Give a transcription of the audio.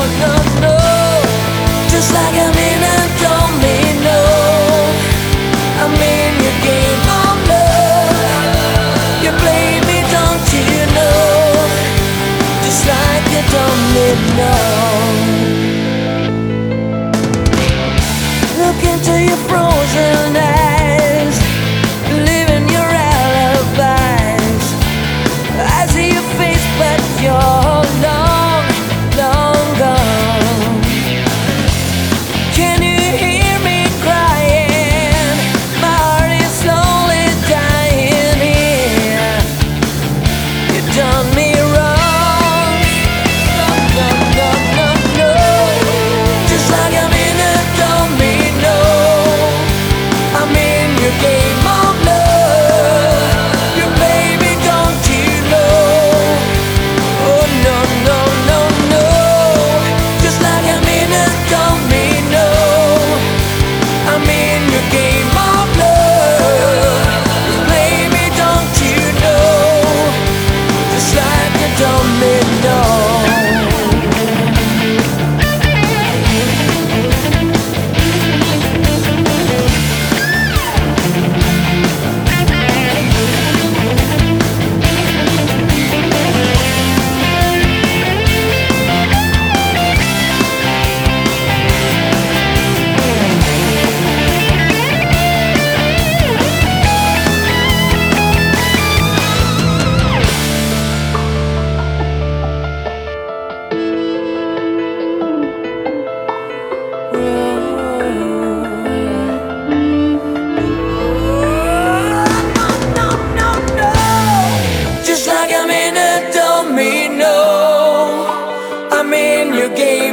no, no. Just like I'm in a domino, I'm in your game of love. You play me, don't you know? Just like a domino. Look into your frozen eyes, living your alibis. I see your face, but you're long, long gone. Can you hear me crying? My heart is slowly dying here. You done me wrong. No, no, no, no, no. Just like I'm in a domino, I'm in your game of love. You baby, don't you know? Oh no, no, no, no. Just like I'm in a domino, I'm in your game of love. You play me, don't you know? Just like a domino. Just like I'm in a domino, I'm in your game.